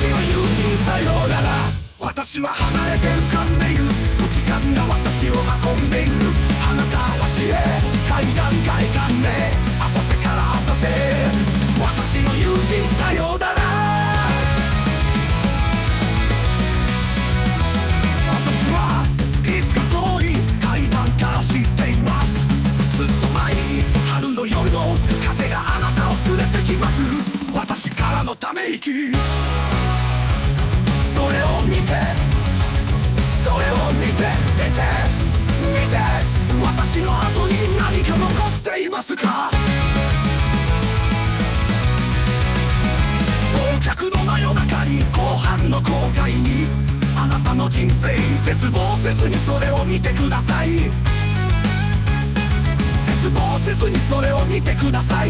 の友人さようなら。私は離れて浮かんでいる。時間が私を運んでいる。あなたは橋へ海岸海岸へ浅瀬から浅瀬へ。私の友人さようなら。私はいつか遠い海岸から知っています。ずっと前に春の夜の風があなたを連れてきます。私からのため息、それを見て、それを見て、見て、見て。私の後に何か残っていますか。忘却の真夜中に後半の後悔に、あなたの人生絶望せずにそれを見てください。絶望せずにそれを見てください。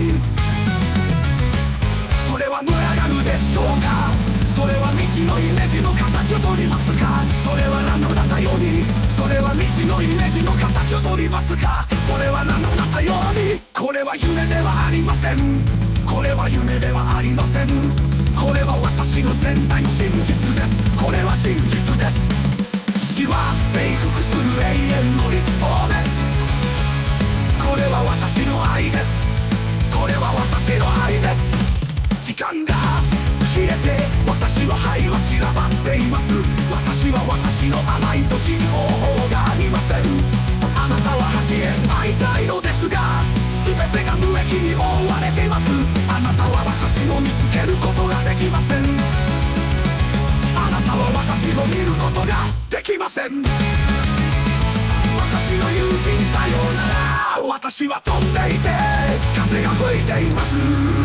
それは群がるでしょうか。それは道のイメージの形をとりますか。それは何のなったように、それは道のイメージの形をとりますか。それは何のなったように。これは夢ではありません。これは夢ではありません。これは私の全体の真実です。これは真実です。死は征服する永遠の律法です。これは私の愛です。これは私の愛です。時間が消えて私は灰は散らばっています。私は私の甘い土地に方法がありません。あなたは橋へ会いたいのですが、全てが無益に覆われています。あなたは私を見つけることができません。あなたは私を見ることができません。私の友人さようなら。私は飛んでいて風が吹いています。